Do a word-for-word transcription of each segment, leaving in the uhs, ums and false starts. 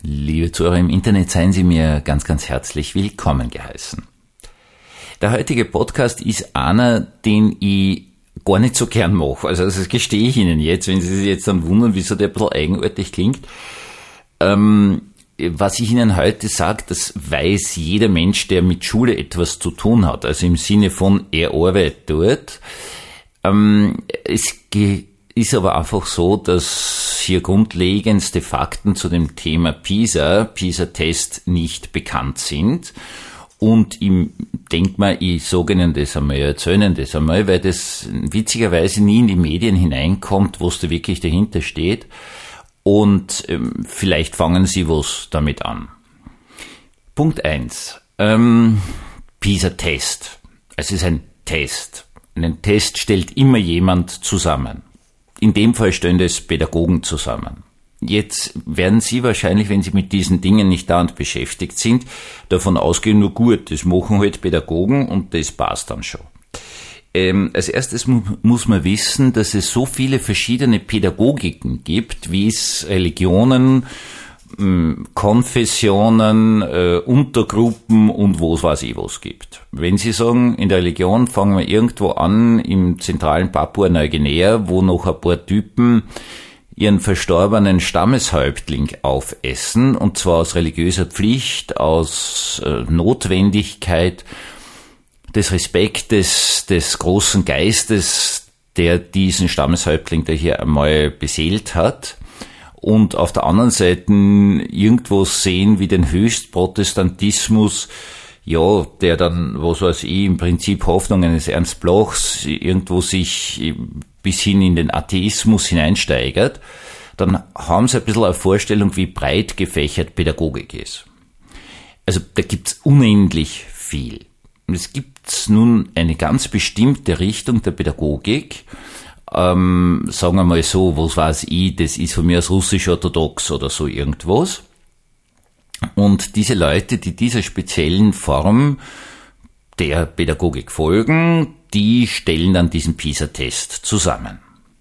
Liebe Zuhörer im Internet, seien Sie mir ganz, ganz herzlich willkommen geheißen. Der heutige Podcast ist einer, den ich gar nicht so gern mache. Also das gestehe ich Ihnen jetzt, wenn Sie sich jetzt dann wundern, wieso der ein bisschen eigenartig klingt. Ähm, was ich Ihnen heute sage, das weiß jeder Mensch, der mit Schule etwas zu tun hat. Also im Sinne von, er arbeitet dort. Ähm, es geht Ist aber einfach so, dass hier grundlegendste Fakten zu dem Thema PISA, PISA-Test nicht bekannt sind. Und ich denke mal, ich sage Ihnen das einmal, erzähle das einmal, weil das witzigerweise nie in die Medien hineinkommt, was da wirklich dahinter steht. Und ähm, vielleicht fangen Sie was damit an. Punkt eins. Ähm, PISA-Test. Es ist ein Test. Einen Test stellt immer jemand zusammen. In dem Fall stellen das Pädagogen zusammen. Jetzt werden Sie wahrscheinlich, wenn Sie mit diesen Dingen nicht dauernd beschäftigt sind, davon ausgehen, nur gut, das machen halt Pädagogen und das passt dann schon. Ähm, als erstes mu- muss man wissen, dass es so viele verschiedene Pädagogiken gibt, wie es Religionen, mh, Konfessionen, äh, Untergruppen und was weiß ich was gibt. Wenn Sie sagen, in der Religion fangen wir irgendwo an, im zentralen Papua-Neuguinea, wo noch ein paar Typen ihren verstorbenen Stammeshäuptling aufessen, und zwar aus religiöser Pflicht, aus äh, Notwendigkeit, des Respektes, des großen Geistes, der diesen Stammeshäuptling da hier einmal beseelt hat, und auf der anderen Seite irgendwo sehen wie den Höchstprotestantismus, ja, der dann, was weiß ich, im Prinzip Hoffnung eines Ernst Blochs irgendwo sich bis hin in den Atheismus hineinsteigert, dann haben sie ein bisschen eine Vorstellung, wie breit gefächert Pädagogik ist. Also da gibt's unendlich viel. Es gibt nun eine ganz bestimmte Richtung der Pädagogik, ähm, sagen wir mal so, was weiß ich, das ist von mir aus russisch-orthodox oder so irgendwas. Und diese Leute, die dieser speziellen Form der Pädagogik folgen, die stellen dann diesen PISA-Test zusammen.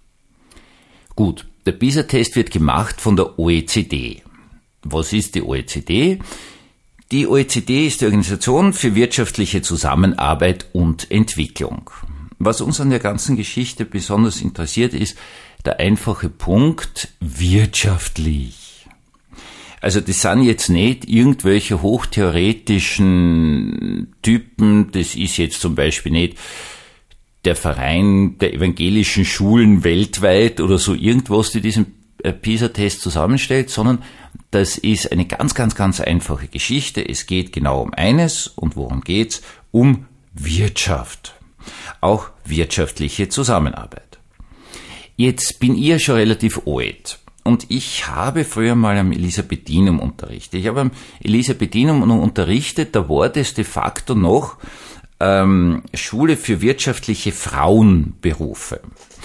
Gut, der PISA-Test wird gemacht von der O E C D. Was ist die O E C D? Die O E C D ist die Organisation für wirtschaftliche Zusammenarbeit und Entwicklung. Was uns an der ganzen Geschichte besonders interessiert, ist der einfache Punkt wirtschaftlich. Also das sind jetzt nicht irgendwelche hochtheoretischen Typen, das ist jetzt zum Beispiel nicht der Verein der evangelischen Schulen weltweit oder so irgendwas, die diesen PISA-Test zusammenstellt, sondern das ist eine ganz, ganz, ganz einfache Geschichte. Es geht genau um eines, und worum geht's? Um Wirtschaft. Auch wirtschaftliche Zusammenarbeit. Jetzt bin ich ja schon relativ alt. Und ich habe früher mal am Elisabethinum unterrichtet. Ich habe am Elisabethinum unterrichtet, da war das de facto noch ähm, Schule für wirtschaftliche Frauenberufe.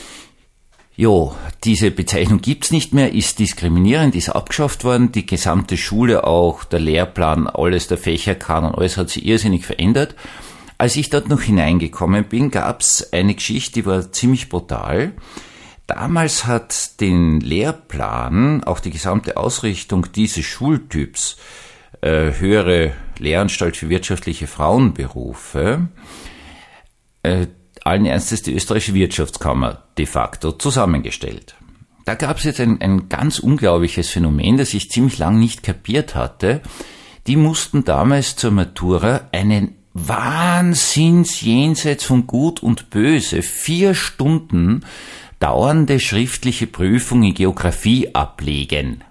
Jo, diese Bezeichnung gibt's nicht mehr, ist diskriminierend, ist abgeschafft worden. Die gesamte Schule, auch der Lehrplan, alles, der Fächerkanon, alles hat sich irrsinnig verändert. Als ich dort noch hineingekommen bin, gab's eine Geschichte, die war ziemlich brutal. Damals hat den Lehrplan, auch die gesamte Ausrichtung dieses Schultyps, äh, höhere Lehranstalt für wirtschaftliche Frauenberufe, äh, allen Ernstes die österreichische Wirtschaftskammer de facto zusammengestellt. Da gab es jetzt ein, ein ganz unglaubliches Phänomen, das ich ziemlich lang nicht kapiert hatte. Die mussten damals zur Matura einen Wahnsinns jenseits von Gut und Böse, vier Stunden dauernde schriftliche Prüfung in Geografie ablegen.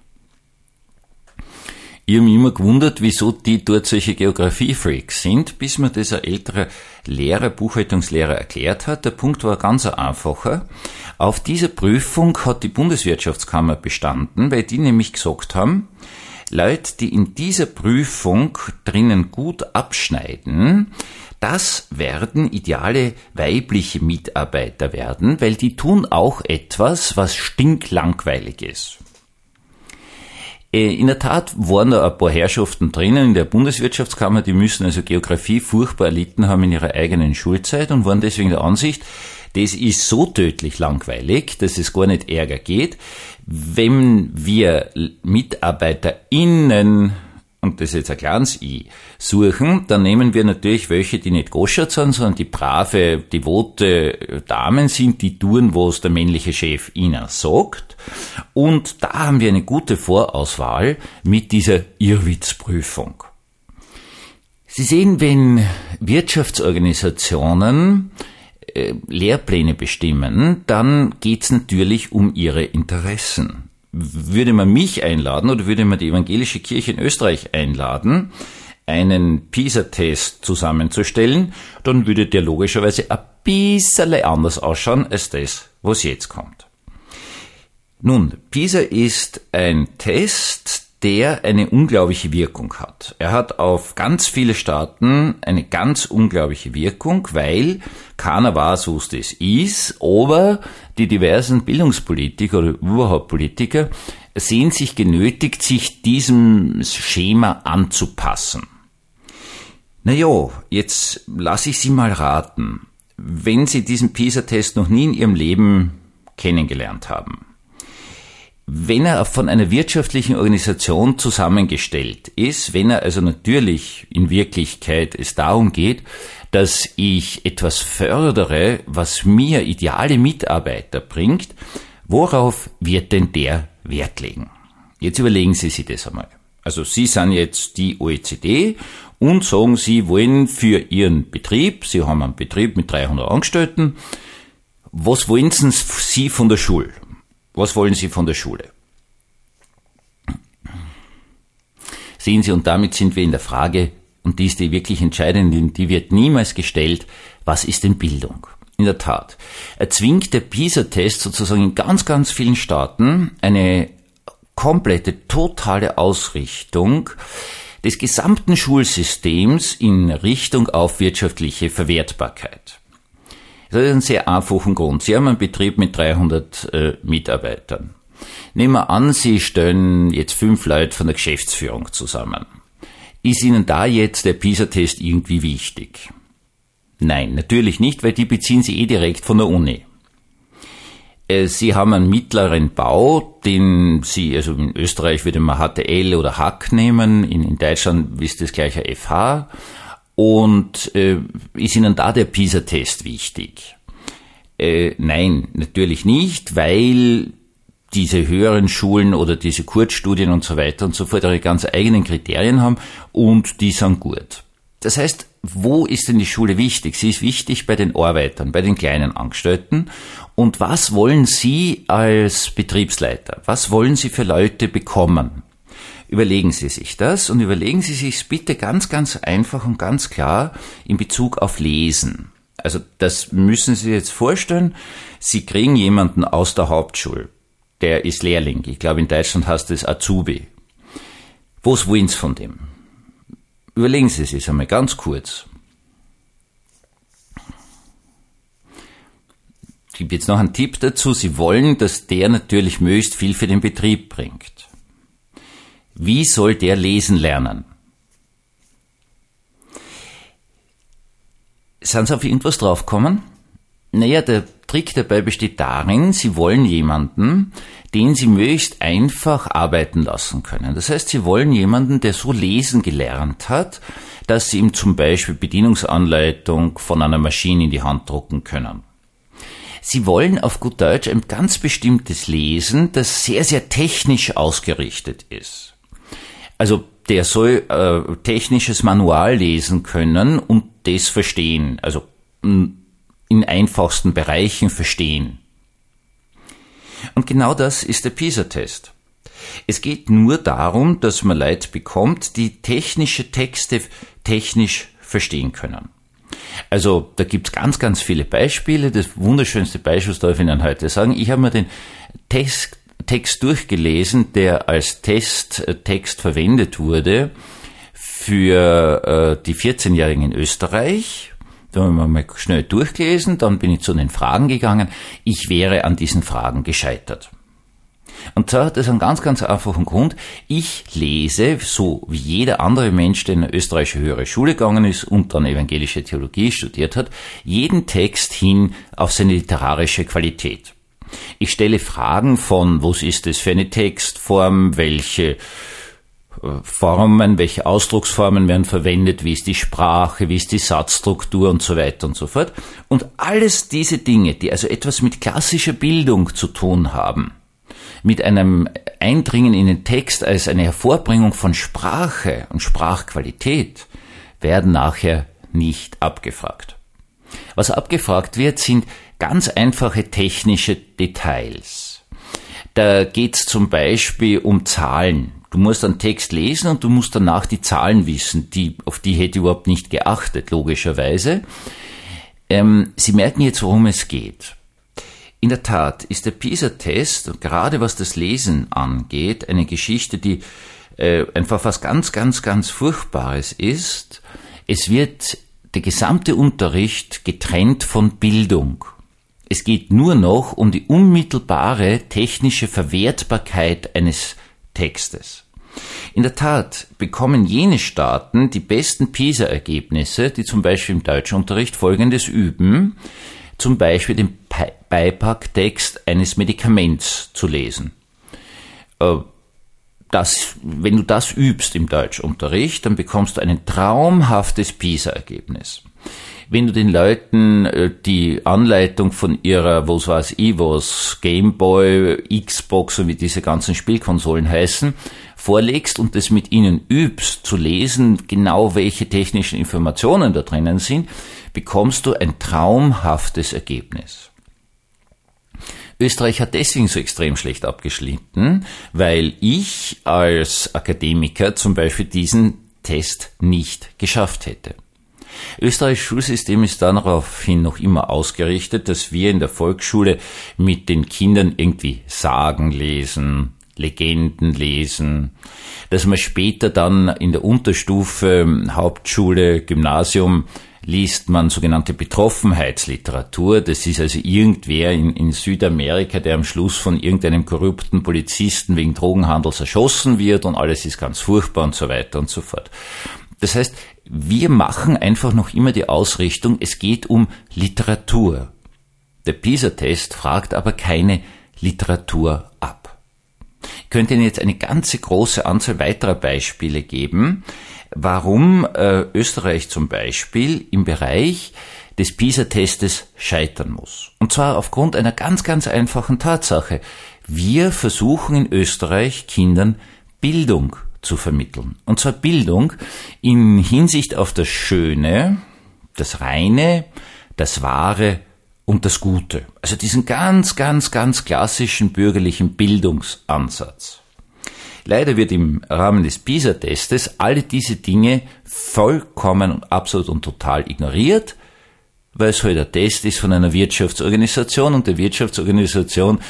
Ich habe mich immer gewundert, wieso die dort solche Geografie-Freaks sind, bis mir das ein älterer Lehrer, Buchhaltungslehrer erklärt hat. Der Punkt war ganz einfacher. Auf dieser Prüfung hat die Bundeswirtschaftskammer bestanden, weil die nämlich gesagt haben, Leute, die in dieser Prüfung drinnen gut abschneiden, das werden ideale weibliche Mitarbeiter werden, weil die tun auch etwas, was stinklangweilig ist. In der Tat waren da ein paar Herrschaften drinnen in der Bundeswirtschaftskammer, die müssen also Geografie furchtbar erlitten haben in ihrer eigenen Schulzeit und waren deswegen der Ansicht, das ist so tödlich langweilig, dass es gar nicht ärger geht. Wenn wir MitarbeiterInnen, und das ist jetzt ein kleines I, suchen, dann nehmen wir natürlich welche, die nicht goschert sind, sondern die brave, devote Damen sind, die tun, was der männliche Chef ihnen sagt. Und da haben wir eine gute Vorauswahl mit dieser Irrwitzprüfung. Sie sehen, wenn Wirtschaftsorganisationen äh, Lehrpläne bestimmen, dann geht's natürlich um ihre Interessen. Würde man mich einladen oder würde man die evangelische Kirche in Österreich einladen, einen PISA-Test zusammenzustellen, dann würde der logischerweise ein bisschen anders ausschauen als das, was jetzt kommt. Nun, PISA ist ein Test, der eine unglaubliche Wirkung hat. Er hat auf ganz viele Staaten eine ganz unglaubliche Wirkung, weil keiner weiß, was das ist, aber die diversen Bildungspolitiker oder überhaupt Politiker sehen sich genötigt, sich diesem Schema anzupassen. Na ja, jetzt lasse ich Sie mal raten, wenn Sie diesen PISA-Test noch nie in Ihrem Leben kennengelernt haben. Wenn er von einer wirtschaftlichen Organisation zusammengestellt ist, wenn er also natürlich in Wirklichkeit es darum geht, dass ich etwas fördere, was mir ideale Mitarbeiter bringt, worauf wird denn der Wert legen? Jetzt überlegen Sie sich das einmal. Also Sie sind jetzt die O E C D und sagen, Sie wollen für Ihren Betrieb, Sie haben einen Betrieb mit dreihundert Angestellten, was wollen Sie von der Schule? Was wollen Sie von der Schule? Sehen Sie, und damit sind wir in der Frage, und die ist die wirklich entscheidende, die wird niemals gestellt, was ist denn Bildung? In der Tat, erzwingt der PISA-Test sozusagen in ganz, ganz vielen Staaten eine komplette, totale Ausrichtung des gesamten Schulsystems in Richtung auf wirtschaftliche Verwertbarkeit. Das ist ein sehr einfachen Grund. Sie haben einen Betrieb mit dreihundert äh, Mitarbeitern. Nehmen wir an, Sie stellen jetzt fünf Leute von der Geschäftsführung zusammen. Ist Ihnen da jetzt der PISA-Test irgendwie wichtig? Nein, natürlich nicht, weil die beziehen Sie eh direkt von der Uni. Äh, Sie haben einen mittleren Bau, den Sie, also in Österreich würde man H T L oder Hack nehmen, in, in Deutschland ist das gleich ein F H. Und äh, ist Ihnen da der PISA-Test wichtig? Äh, nein, natürlich nicht, weil diese höheren Schulen oder diese Kurzstudien und so weiter und so fort ihre ganz eigenen Kriterien haben und die sind gut. Das heißt, wo ist denn die Schule wichtig? Sie ist wichtig bei den Arbeitern, bei den kleinen Angestellten. Und was wollen Sie als Betriebsleiter? Was wollen Sie für Leute bekommen? Überlegen Sie sich das und überlegen Sie sich bitte ganz, ganz einfach und ganz klar in Bezug auf Lesen. Also das müssen Sie sich jetzt vorstellen. Sie kriegen jemanden aus der Hauptschule, der ist Lehrling. Ich glaube, in Deutschland heißt das Azubi. Was wollen Sie von dem? Überlegen Sie sich einmal ganz kurz. Ich gebe jetzt noch einen Tipp dazu. Sie wollen, dass der natürlich möglichst viel für den Betrieb bringt. Wie soll der lesen lernen? Sind Sie auf irgendwas draufgekommen? Naja, der Trick dabei besteht darin, Sie wollen jemanden, den Sie möglichst einfach arbeiten lassen können. Das heißt, Sie wollen jemanden, der so lesen gelernt hat, dass Sie ihm zum Beispiel Bedienungsanleitung von einer Maschine in die Hand drucken können. Sie wollen auf gut Deutsch ein ganz bestimmtes Lesen, das sehr, sehr technisch ausgerichtet ist. Also der soll äh, technisches Manual lesen können und das verstehen, also in einfachsten Bereichen verstehen. Und genau das ist der PISA-Test. Es geht nur darum, dass man Leute bekommt, die technische Texte technisch verstehen können. Also da gibt's ganz, ganz viele Beispiele. Das wunderschönste Beispiel darf ich Ihnen heute sagen. Ich habe mir den Text Text durchgelesen, der als Testtext verwendet wurde für äh, die vierzehnjährigen in Österreich. Da haben wir mal schnell durchgelesen, dann bin ich zu den Fragen gegangen. Ich wäre an diesen Fragen gescheitert. Und zwar hat das einen ganz, ganz einfachen Grund. Ich lese, so wie jeder andere Mensch, der in eine österreichische höhere Schule gegangen ist und dann evangelische Theologie studiert hat, jeden Text hin auf seine literarische Qualität. Ich stelle Fragen von, was ist das für eine Textform, welche Formen, welche Ausdrucksformen werden verwendet, wie ist die Sprache, wie ist die Satzstruktur und so weiter und so fort. Und alles diese Dinge, die also etwas mit klassischer Bildung zu tun haben, mit einem Eindringen in den Text als eine Hervorbringung von Sprache und Sprachqualität, werden nachher nicht abgefragt. Was abgefragt wird, sind ganz einfache technische Details. Da geht es zum Beispiel um Zahlen. Du musst einen Text lesen und du musst danach die Zahlen wissen, die, auf die hätte ich überhaupt nicht geachtet, logischerweise. Ähm, Sie merken jetzt, worum es geht. In der Tat ist der PISA-Test, gerade was das Lesen angeht, eine Geschichte, die äh, einfach was ganz, ganz, ganz Furchtbares ist. Es wird der gesamte Unterricht getrennt von Bildung. Es geht nur noch um die unmittelbare technische Verwertbarkeit eines Textes. In der Tat bekommen jene Staaten die besten PISA-Ergebnisse, die zum Beispiel im Deutschunterricht Folgendes üben, zum Beispiel den Beipacktext eines Medikaments zu lesen. Das, wenn du das übst im Deutschunterricht, dann bekommst du ein traumhaftes PISA-Ergebnis. Wenn du den Leuten die Anleitung von ihrer, was weiß ich was, Gameboy, Xbox und wie diese ganzen Spielkonsolen heißen, vorlegst und das mit ihnen übst, zu lesen, genau welche technischen Informationen da drinnen sind, bekommst du ein traumhaftes Ergebnis. Österreich hat deswegen so extrem schlecht abgeschnitten, weil ich als Akademiker zum Beispiel diesen Test nicht geschafft hätte. Österreichs Schulsystem ist daraufhin noch immer ausgerichtet, dass wir in der Volksschule mit den Kindern irgendwie Sagen lesen, Legenden lesen, dass man später dann in der Unterstufe, Hauptschule, Gymnasium, liest man sogenannte Betroffenheitsliteratur. Das ist also irgendwer in, in Südamerika, der am Schluss von irgendeinem korrupten Polizisten wegen Drogenhandels erschossen wird und alles ist ganz furchtbar und so weiter und so fort. Das heißt, wir machen einfach noch immer die Ausrichtung, es geht um Literatur. Der PISA-Test fragt aber keine Literatur ab. Ich könnte Ihnen jetzt eine ganze große Anzahl weiterer Beispiele geben, warum äh, Österreich zum Beispiel im Bereich des PISA-Testes scheitern muss. Und zwar aufgrund einer ganz, ganz einfachen Tatsache. Wir versuchen in Österreich Kindern Bildung zu vermitteln. Und zwar Bildung in Hinsicht auf das Schöne, das Reine, das Wahre und das Gute. Also diesen ganz, ganz, ganz klassischen bürgerlichen Bildungsansatz. Leider wird im Rahmen des PISA-Testes alle diese Dinge vollkommen und absolut und total ignoriert, weil es halt ein Test ist von einer Wirtschaftsorganisation und der Wirtschaftsorganisation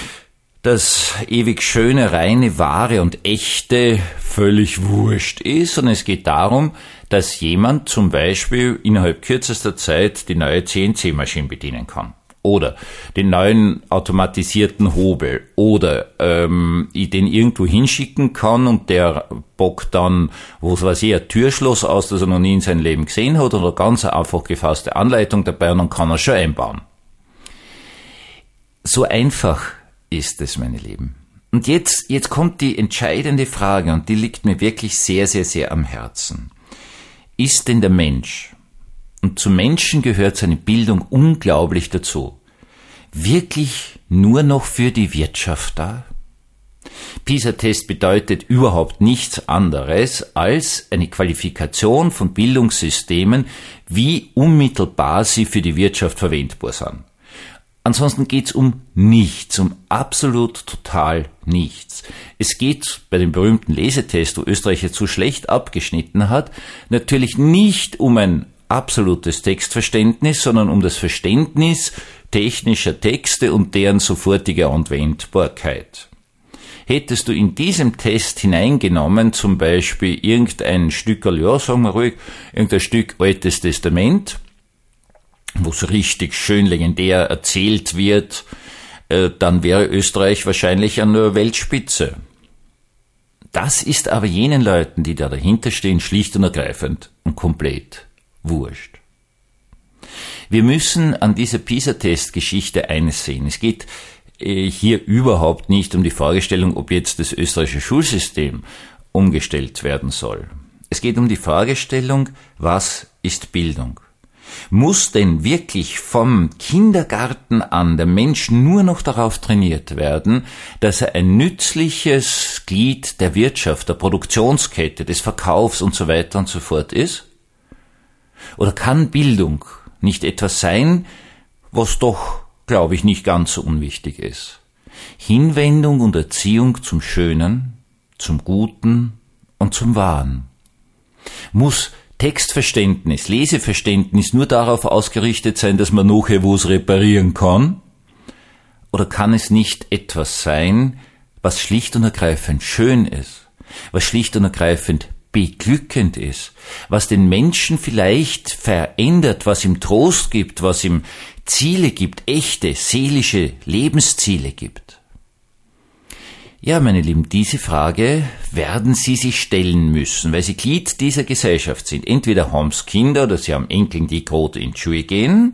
das ewig schöne, reine, wahre und echte völlig wurscht ist, sondern es geht darum, dass jemand zum Beispiel innerhalb kürzester Zeit die neue C N C-Maschine bedienen kann. Oder den neuen automatisierten Hobel. Oder ähm, ich den irgendwo hinschicken kann und der bockt dann, was weiß ich, ein Türschloss aus, das er noch nie in seinem Leben gesehen hat, oder ganz einfach gefasste Anleitung dabei und dann kann er schon einbauen. So einfach ist es, meine Lieben. Und jetzt, jetzt kommt die entscheidende Frage und die liegt mir wirklich sehr, sehr, sehr am Herzen. Ist denn der Mensch, und zum Menschen gehört seine Bildung unglaublich dazu, wirklich nur noch für die Wirtschaft da? PISA-Test bedeutet überhaupt nichts anderes als eine Qualifikation von Bildungssystemen, wie unmittelbar sie für die Wirtschaft verwendbar sind. Ansonsten geht's um nichts, um absolut total nichts. Es geht bei dem berühmten Lesetest, wo Österreich jetzt so schlecht abgeschnitten hat, natürlich nicht um ein absolutes Textverständnis, sondern um das Verständnis technischer Texte und deren sofortige Anwendbarkeit. Hättest du in diesem Test hineingenommen, zum Beispiel irgendein Stück, ja, sagen wir ruhig, irgendein Stück Altes Testament, wo so richtig schön legendär erzählt wird, dann wäre Österreich wahrscheinlich an der Weltspitze. Das ist aber jenen Leuten, die da dahinter stehen, schlicht und ergreifend und komplett wurscht. Wir müssen an dieser PISA-Test-Geschichte eines sehen. Es geht hier überhaupt nicht um die Fragestellung, ob jetzt das österreichische Schulsystem umgestellt werden soll. Es geht um die Fragestellung, was ist Bildung? Muss denn wirklich vom Kindergarten an der Mensch nur noch darauf trainiert werden, dass er ein nützliches Glied der Wirtschaft, der Produktionskette, des Verkaufs und so weiter und so fort ist? Oder kann Bildung nicht etwas sein, was doch, glaube ich, nicht ganz so unwichtig ist? Hinwendung und Erziehung zum Schönen, zum Guten und zum Wahren. Muss Textverständnis, Leseverständnis nur darauf ausgerichtet sein, dass man nachher was reparieren kann? Oder kann es nicht etwas sein, was schlicht und ergreifend schön ist, was schlicht und ergreifend beglückend ist, was den Menschen vielleicht verändert, was ihm Trost gibt, was ihm Ziele gibt, echte, seelische Lebensziele gibt? Ja, meine Lieben, diese Frage werden Sie sich stellen müssen, weil Sie Glied dieser Gesellschaft sind. Entweder haben Sie Kinder oder Sie haben Enkeln, die gerade in die Schule gehen,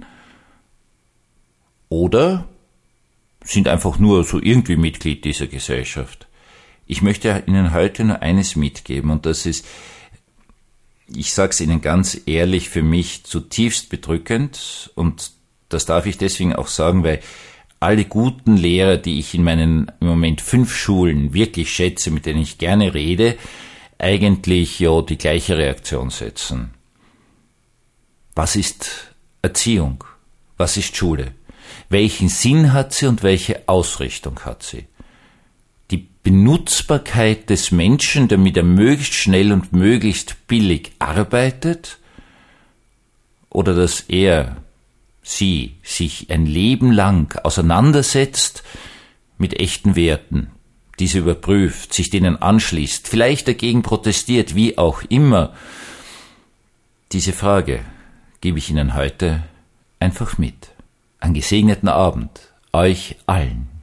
oder sind einfach nur so irgendwie Mitglied dieser Gesellschaft. Ich möchte Ihnen heute nur eines mitgeben, und das ist, ich sage es Ihnen ganz ehrlich, für mich zutiefst bedrückend, und das darf ich deswegen auch sagen, weil alle guten Lehrer, die ich in meinen im Moment fünf Schulen wirklich schätze, mit denen ich gerne rede, eigentlich ja die gleiche Reaktion setzen. Was ist Erziehung? Was ist Schule? Welchen Sinn hat sie und welche Ausrichtung hat sie? Die Benutzbarkeit des Menschen, damit er möglichst schnell und möglichst billig arbeitet, oder dass er sie sich ein Leben lang auseinandersetzt mit echten Werten, diese überprüft, sich denen anschließt, vielleicht dagegen protestiert, wie auch immer. Diese Frage gebe ich Ihnen heute einfach mit. Einen gesegneten Abend euch allen.